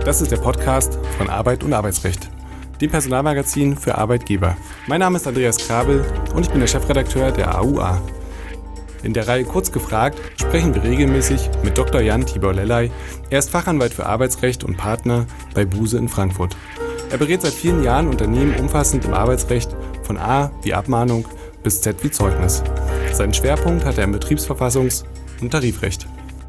Das ist der Podcast von Arbeit und Arbeitsrecht, dem Personalmagazin für Arbeitgeber. Mein Name ist Andreas Krabel und ich bin der Chefredakteur der AUA. In der Reihe Kurz gefragt sprechen wir regelmäßig mit Dr. Jan Tibor Lellay. Er ist Fachanwalt für Arbeitsrecht und Partner bei Buse in Frankfurt. Er berät seit vielen Jahren Unternehmen umfassend im Arbeitsrecht von A wie Abmahnung bis Z wie Zeugnis. Seinen Schwerpunkt hat er im Betriebsverfassungs- und Tarifrecht.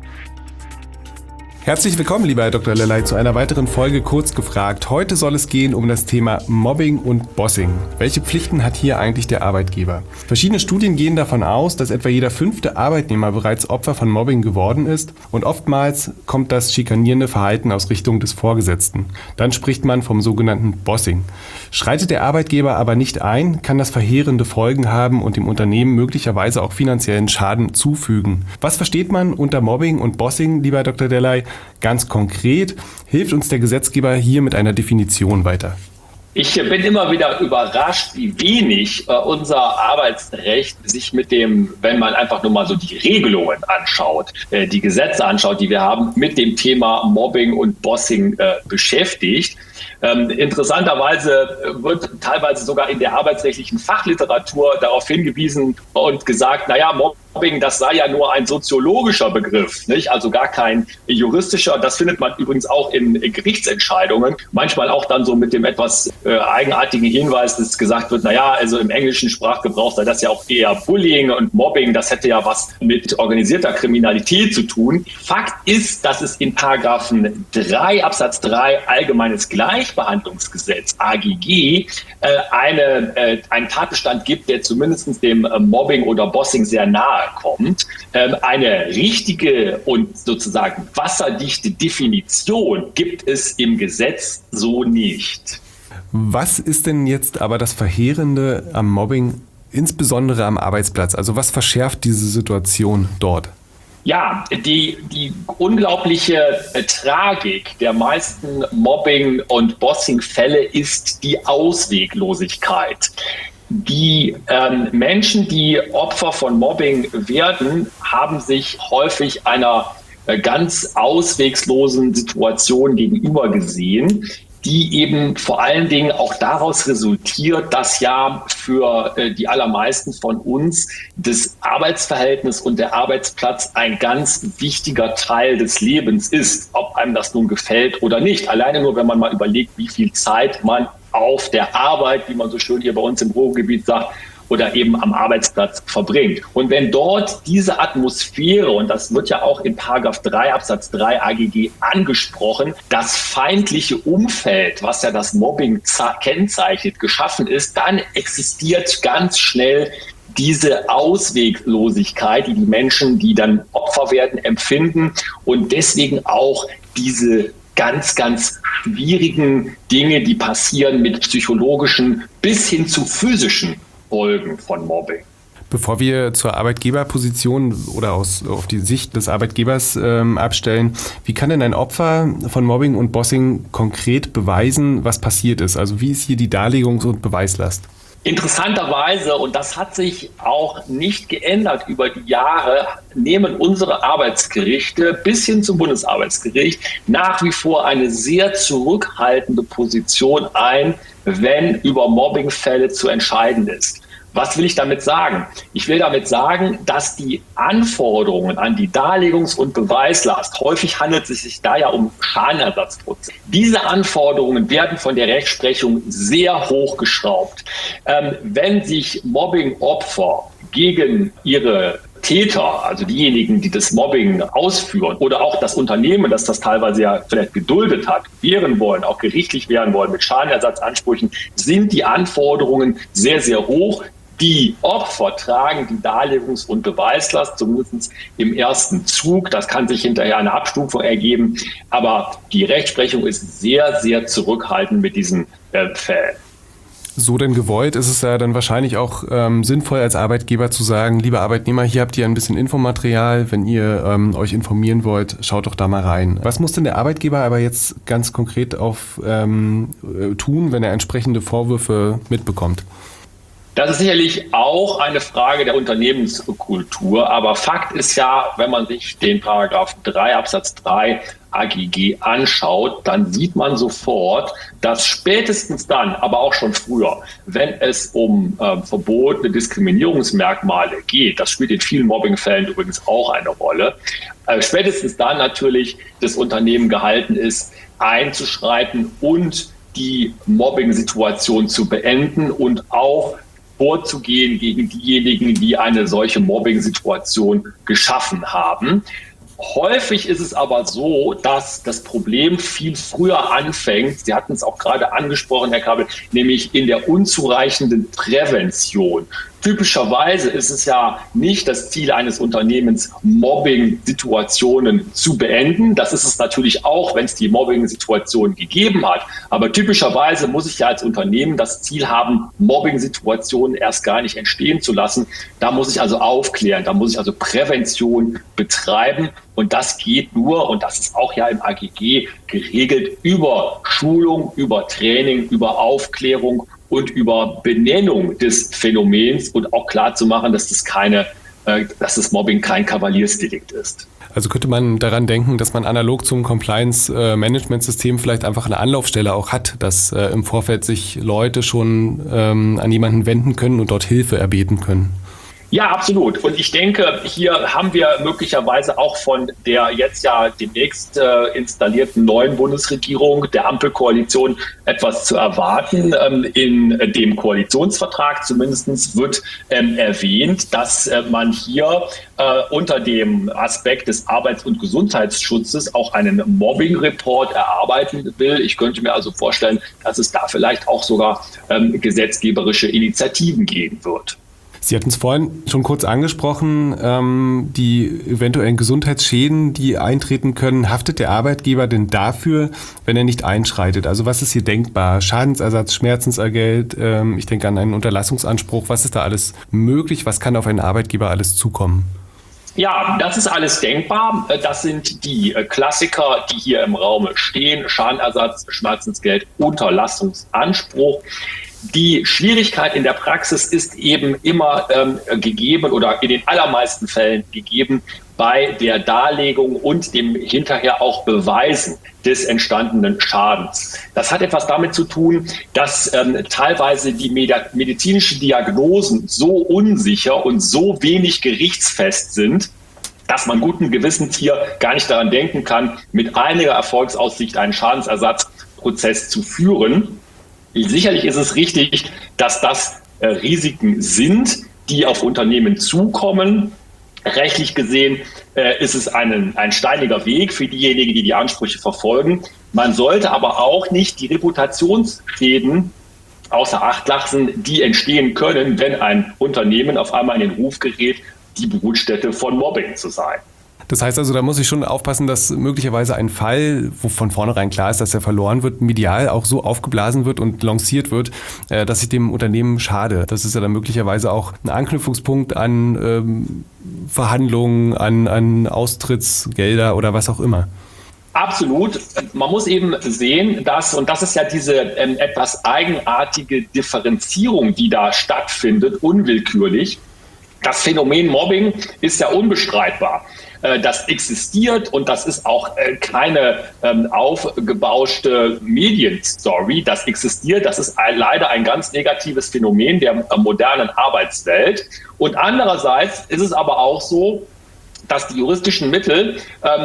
Herzlich willkommen, lieber Herr Dr. Lellay, zu einer weiteren Folge Kurz gefragt. Heute soll es gehen um das Thema Mobbing und Bossing. Welche Pflichten hat hier eigentlich der Arbeitgeber? Verschiedene Studien gehen davon aus, dass etwa jeder 5. Arbeitnehmer bereits Opfer von Mobbing geworden ist und oftmals kommt das schikanierende Verhalten aus Richtung des Vorgesetzten. Dann spricht man vom sogenannten Bossing. Schreitet der Arbeitgeber aber nicht ein, kann das verheerende Folgen haben und dem Unternehmen möglicherweise auch finanziellen Schaden zufügen. Was versteht man unter Mobbing und Bossing, lieber Herr Dr. Lellay? Ganz konkret hilft uns der Gesetzgeber hier mit einer Definition weiter. Ich bin immer wieder überrascht, wie wenig unser Arbeitsrecht sich mit dem, wenn man einfach nur mal so die Regelungen anschaut, die Gesetze anschaut, die wir haben, mit dem Thema Mobbing und Bossing beschäftigt. Interessanterweise wird teilweise sogar in der arbeitsrechtlichen Fachliteratur darauf hingewiesen und gesagt, naja, Mobbing, das sei ja nur ein soziologischer Begriff, nicht? Also gar kein juristischer. Das findet man übrigens auch in Gerichtsentscheidungen. Manchmal auch dann so mit dem etwas eigenartigen Hinweis, dass gesagt wird, naja, also im englischen Sprachgebrauch sei das ja auch eher Bullying und Mobbing. Das hätte ja was mit organisierter Kriminalität zu tun. Fakt ist, dass es in Paragraphen 3 Absatz 3 Allgemeines Gleichbehandlungsgesetz, AGG, einen Tatbestand gibt, der zumindest dem Mobbing oder Bossing sehr nahe kommt. Eine richtige und sozusagen wasserdichte Definition gibt es im Gesetz so nicht. Was ist denn jetzt aber das Verheerende am Mobbing, insbesondere am Arbeitsplatz? Also was verschärft diese Situation dort? Ja, die unglaubliche Tragik der meisten Mobbing- und Bossing-Fälle ist die Ausweglosigkeit. Die Menschen, die Opfer von Mobbing werden, haben sich häufig einer ganz ausweglosen Situation gegenüber gesehen, die eben vor allen Dingen auch daraus resultiert, dass ja für die allermeisten von uns das Arbeitsverhältnis und der Arbeitsplatz ein ganz wichtiger Teil des Lebens ist, ob einem das nun gefällt oder nicht. Alleine nur, wenn man mal überlegt, wie viel Zeit man auf der Arbeit, wie man so schön hier bei uns im Ruhrgebiet sagt, oder eben am Arbeitsplatz verbringt. Und wenn dort diese Atmosphäre, und das wird ja auch in Paragraph 3 Absatz 3 AGG angesprochen, das feindliche Umfeld, was ja das Mobbing kennzeichnet, geschaffen ist, dann existiert ganz schnell diese Ausweglosigkeit, die Menschen, die dann Opfer werden, empfinden und deswegen auch diese ganz, ganz schwierigen Dinge, die passieren mit psychologischen bis hin zu physischen Folgen von Mobbing. Bevor wir zur Arbeitgeberposition oder auf die Sicht des Arbeitgebers abstellen, wie kann denn ein Opfer von Mobbing und Bossing konkret beweisen, was passiert ist? Also wie ist hier die Darlegungs- und Beweislast? Interessanterweise, und das hat sich auch nicht geändert über die Jahre, nehmen unsere Arbeitsgerichte bis hin zum Bundesarbeitsgericht nach wie vor eine sehr zurückhaltende Position ein, wenn über Mobbingfälle zu entscheiden ist. Was will ich damit sagen? Ich will damit sagen, dass die Anforderungen an die Darlegungs- und Beweislast, häufig handelt es sich da ja um Schadenersatzprozesse, diese Anforderungen werden von der Rechtsprechung sehr hochgeschraubt. Wenn sich Mobbing-Opfer gegen ihre Täter, also diejenigen, die das Mobbing ausführen oder auch das Unternehmen, das das teilweise ja vielleicht geduldet hat, wehren wollen, auch gerichtlich wehren wollen mit Schadenersatzansprüchen, sind die Anforderungen sehr, sehr hoch. Die Opfer tragen die Darlegungs- und Beweislast, zumindest im ersten Zug. Das kann sich hinterher eine Abstufung ergeben. Aber die Rechtsprechung ist sehr, sehr zurückhaltend mit diesen Fällen. So denn gewollt, ist es ja dann wahrscheinlich auch sinnvoll als Arbeitgeber zu sagen, liebe Arbeitnehmer, hier habt ihr ein bisschen Infomaterial, wenn ihr euch informieren wollt, schaut doch da mal rein. Was muss denn der Arbeitgeber aber jetzt ganz konkret tun, wenn er entsprechende Vorwürfe mitbekommt? Das ist sicherlich auch eine Frage der Unternehmenskultur, aber Fakt ist ja, wenn man sich den Paragraph 3 Absatz 3 AGG anschaut, dann sieht man sofort, dass spätestens dann, aber auch schon früher, wenn es um verbotene Diskriminierungsmerkmale geht, das spielt in vielen Mobbingfällen übrigens auch eine Rolle, spätestens dann natürlich das Unternehmen gehalten ist, einzuschreiten und die Mobbing-Situation zu beenden und auch vorzugehen gegen diejenigen, die eine solche Mobbing-Situation geschaffen haben. Häufig ist es aber so, dass das Problem viel früher anfängt. Sie hatten es auch gerade angesprochen, Herr Kabel, nämlich in der unzureichenden Prävention. Typischerweise ist es ja nicht das Ziel eines Unternehmens, Mobbing-Situationen zu beenden. Das ist es natürlich auch, wenn es die Mobbing-Situation gegeben hat. Aber typischerweise muss ich ja als Unternehmen das Ziel haben, Mobbing-Situationen erst gar nicht entstehen zu lassen. Da muss ich also aufklären, da muss ich also Prävention betreiben. Und das geht nur, und das ist auch ja im AGG geregelt, über Schulung, über Training, über Aufklärung und über Benennung des Phänomens und auch klar zu machen, dass dass das Mobbing kein Kavaliersdelikt ist. Also könnte man daran denken, dass man analog zum Compliance-Management-System vielleicht einfach eine Anlaufstelle auch hat, dass im Vorfeld sich Leute schon an jemanden wenden können und dort Hilfe erbeten können. Ja, absolut. Und ich denke, hier haben wir möglicherweise auch von der jetzt ja demnächst installierten neuen Bundesregierung, der Ampelkoalition, etwas zu erwarten. In dem Koalitionsvertrag zumindest wird erwähnt, dass man hier unter dem Aspekt des Arbeits- und Gesundheitsschutzes auch einen Mobbing-Report erarbeiten will. Ich könnte mir also vorstellen, dass es da vielleicht auch sogar gesetzgeberische Initiativen geben wird. Sie hatten es vorhin schon kurz angesprochen, die eventuellen Gesundheitsschäden, die eintreten können. Haftet der Arbeitgeber denn dafür, wenn er nicht einschreitet? Also was ist hier denkbar? Schadensersatz, Schmerzensgeld, ich denke an einen Unterlassungsanspruch. Was ist da alles möglich? Was kann auf einen Arbeitgeber alles zukommen? Ja, das ist alles denkbar. Das sind die Klassiker, die hier im Raum stehen. Schadenersatz, Schmerzensgeld, Unterlassungsanspruch. Die Schwierigkeit in der Praxis ist eben immer gegeben oder in den allermeisten Fällen gegeben bei der Darlegung und dem hinterher auch Beweisen des entstandenen Schadens. Das hat etwas damit zu tun, dass teilweise die medizinischen Diagnosen so unsicher und so wenig gerichtsfest sind, dass man guten Gewissens hier gar nicht daran denken kann, mit einiger Erfolgsaussicht einen Schadensersatzprozess zu führen. Sicherlich ist es richtig, dass das Risiken sind, die auf Unternehmen zukommen. Rechtlich gesehen ist es ein steiniger Weg für diejenigen, die die Ansprüche verfolgen. Man sollte aber auch nicht die Reputationsschäden außer Acht lassen, die entstehen können, wenn ein Unternehmen auf einmal in den Ruf gerät, die Brutstätte von Mobbing zu sein. Das heißt also, da muss ich schon aufpassen, dass möglicherweise ein Fall, wo von vornherein klar ist, dass er verloren wird, medial auch so aufgeblasen wird und lanciert wird, dass ich dem Unternehmen schade. Das ist ja dann möglicherweise auch ein Anknüpfungspunkt an Verhandlungen, an Austrittsgelder oder was auch immer. Absolut. Man muss eben sehen, dass, und das ist ja diese etwas eigenartige Differenzierung, die da stattfindet, unwillkürlich. Das Phänomen Mobbing ist ja unbestreitbar. Das existiert und das ist auch keine aufgebauschte Medienstory. Das existiert, das ist leider ein ganz negatives Phänomen der modernen Arbeitswelt. Und andererseits ist es aber auch so, dass die juristischen Mittel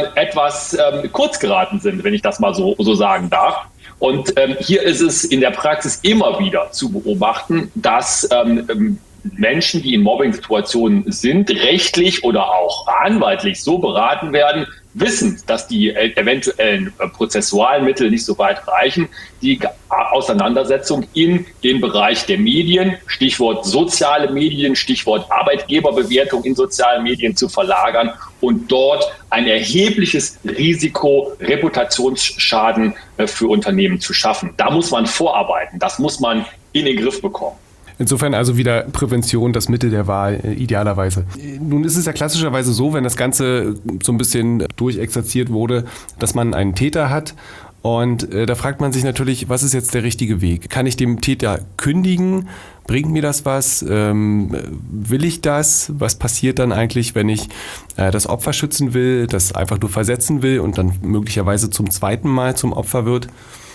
etwas kurz geraten sind, wenn ich das mal so sagen darf. Und hier ist es in der Praxis immer wieder zu beobachten, dass Menschen, die in Mobbing-Situationen sind, rechtlich oder auch anwaltlich so beraten werden, wissen, dass die eventuellen prozessualen Mittel nicht so weit reichen, die Auseinandersetzung in den Bereich der Medien, Stichwort soziale Medien, Stichwort Arbeitgeberbewertung in sozialen Medien zu verlagern und dort ein erhebliches Risiko, Reputationsschaden für Unternehmen zu schaffen. Da muss man vorarbeiten, das muss man in den Griff bekommen. Insofern also wieder Prävention das Mittel der Wahl, idealerweise. Nun ist es ja klassischerweise so, wenn das Ganze so ein bisschen durchexerziert wurde, dass man einen Täter hat Und da fragt man sich natürlich, was ist jetzt der richtige Weg? Kann ich dem Täter kündigen? Bringt mir das was? Will ich das? Was passiert dann eigentlich, wenn ich das Opfer schützen will, das einfach nur versetzen will und dann möglicherweise zum zweiten Mal zum Opfer wird?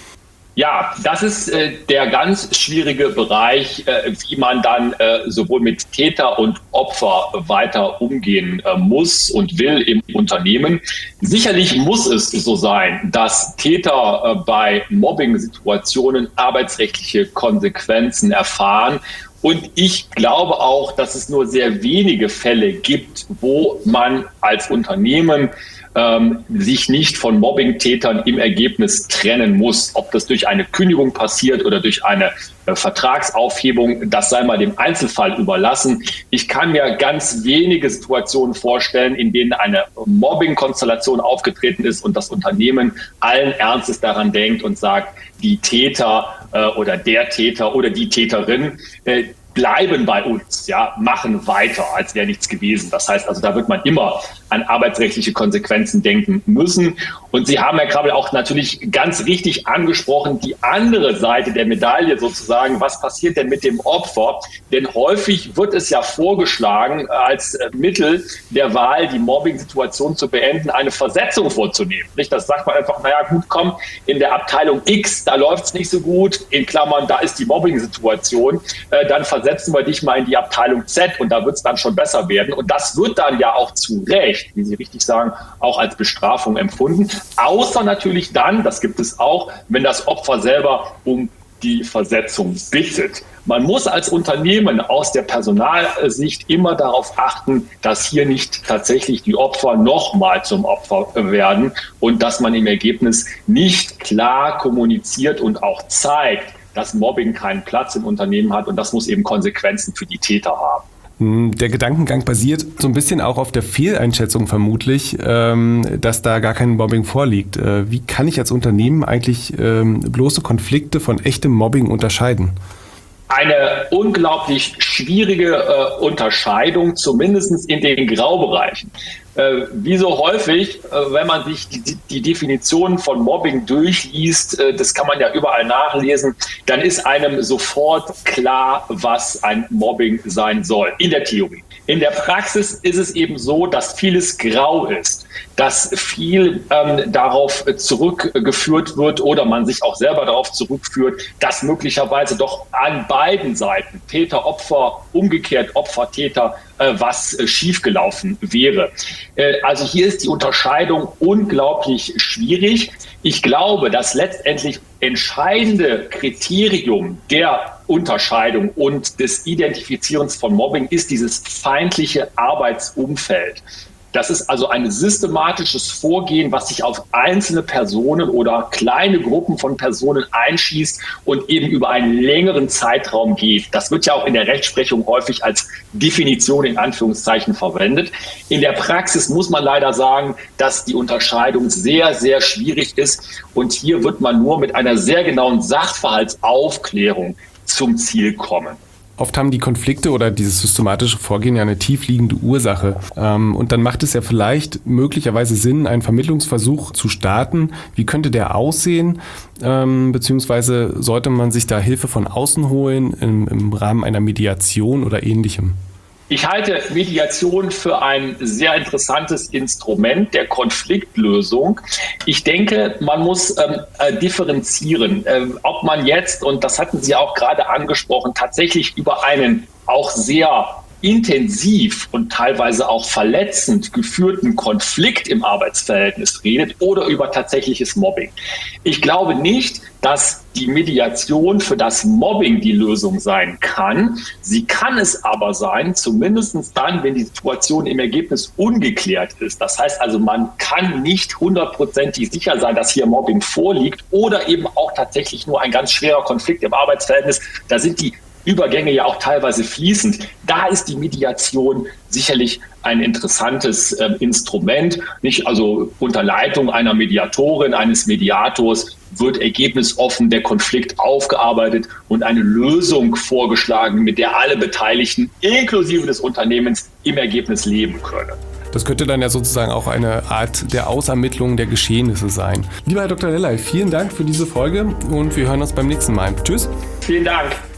Ja, das ist der ganz schwierige Bereich, wie man dann sowohl mit Täter und Opfer weiter umgehen muss und will im Unternehmen. Sicherlich muss es so sein, dass Täter bei Mobbing-Situationen arbeitsrechtliche Konsequenzen erfahren. Und ich glaube auch, dass es nur sehr wenige Fälle gibt, wo man als Unternehmen sich nicht von Mobbing-Tätern im Ergebnis trennen muss. Ob das durch eine Kündigung passiert oder durch eine Vertragsaufhebung, das sei mal dem Einzelfall überlassen. Ich kann mir ganz wenige Situationen vorstellen, in denen eine Mobbing-Konstellation aufgetreten ist und das Unternehmen allen Ernstes daran denkt und sagt, die Täter oder der Täter oder die Täterin bleiben bei uns, ja, machen weiter, als wäre nichts gewesen. Das heißt also, da wird man immer an arbeitsrechtliche Konsequenzen denken müssen. Und Sie haben, Herr Krabbel, auch natürlich ganz richtig angesprochen, die andere Seite der Medaille sozusagen, was passiert denn mit dem Opfer? Denn häufig wird es ja vorgeschlagen, als Mittel der Wahl, die Mobbing-Situation zu beenden, eine Versetzung vorzunehmen. Nicht? Das sagt man einfach, naja gut, komm, in der Abteilung X, da läuft es nicht so gut, in Klammern, da ist die Mobbing-Situation, dann versetzen wir dich mal in die Abteilung Z und da wird es dann schon besser werden. Und das wird dann ja auch zu Recht, wie Sie richtig sagen, auch als Bestrafung empfunden. Außer natürlich dann, das gibt es auch, wenn das Opfer selber um die Versetzung bittet. Man muss als Unternehmen aus der Personalsicht immer darauf achten, dass hier nicht tatsächlich die Opfer nochmal zum Opfer werden und dass man im Ergebnis nicht klar kommuniziert und auch zeigt, dass Mobbing keinen Platz im Unternehmen hat und das muss eben Konsequenzen für die Täter haben. Der Gedankengang basiert so ein bisschen auch auf der Fehleinschätzung vermutlich, dass da gar kein Mobbing vorliegt. Wie kann ich als Unternehmen eigentlich bloße Konflikte von echtem Mobbing unterscheiden? Eine unglaublich schwierige Unterscheidung, zumindest in den Graubereichen. Wie so häufig, wenn man sich die Definitionen von Mobbing durchliest, das kann man ja überall nachlesen, dann ist einem sofort klar, was ein Mobbing sein soll, in der Theorie. In der Praxis ist es eben so, dass vieles grau ist, dass viel darauf zurückgeführt wird oder man sich auch selber darauf zurückführt, dass möglicherweise doch an beiden Seiten, Täter, Opfer, umgekehrt Opfer, Täter, was schiefgelaufen wäre. Also hier ist die Unterscheidung unglaublich schwierig. Ich glaube, das letztendlich entscheidende Kriterium der Unterscheidung und des Identifizierens von Mobbing ist dieses feindliche Arbeitsumfeld. Das ist also ein systematisches Vorgehen, was sich auf einzelne Personen oder kleine Gruppen von Personen einschießt und eben über einen längeren Zeitraum geht. Das wird ja auch in der Rechtsprechung häufig als Definition in Anführungszeichen verwendet. In der Praxis muss man leider sagen, dass die Unterscheidung sehr, sehr schwierig ist. Und hier wird man nur mit einer sehr genauen Sachverhaltsaufklärung zum Ziel kommen. Oft haben die Konflikte oder dieses systematische Vorgehen ja eine tiefliegende Ursache. Und dann macht es ja vielleicht möglicherweise Sinn, einen Vermittlungsversuch zu starten. Wie könnte der aussehen? Beziehungsweise sollte man sich da Hilfe von außen holen im Rahmen einer Mediation oder Ähnlichem? Ich halte Mediation für ein sehr interessantes Instrument der Konfliktlösung. Ich denke, man muss differenzieren, ob man jetzt, und das hatten Sie auch gerade angesprochen, tatsächlich über einen auch sehr intensiv und teilweise auch verletzend geführten Konflikt im Arbeitsverhältnis redet oder über tatsächliches Mobbing. Ich glaube nicht, dass die Mediation für das Mobbing die Lösung sein kann. Sie kann es aber sein, zumindest dann, wenn die Situation im Ergebnis ungeklärt ist. Das heißt also, man kann nicht 100% sicher sein, dass hier Mobbing vorliegt oder eben auch tatsächlich nur ein ganz schwerer Konflikt im Arbeitsverhältnis. Da sind die Übergänge ja auch teilweise fließend. Da ist die Mediation sicherlich ein interessantes Instrument. Nicht? Also unter Leitung einer Mediatorin, eines Mediators wird ergebnisoffen der Konflikt aufgearbeitet und eine Lösung vorgeschlagen, mit der alle Beteiligten, inklusive des Unternehmens, im Ergebnis leben können. Das könnte dann ja sozusagen auch eine Art der Ausermittlung der Geschehnisse sein. Lieber Herr Dr. Lellay, vielen Dank für diese Folge und wir hören uns beim nächsten Mal. Tschüss. Vielen Dank.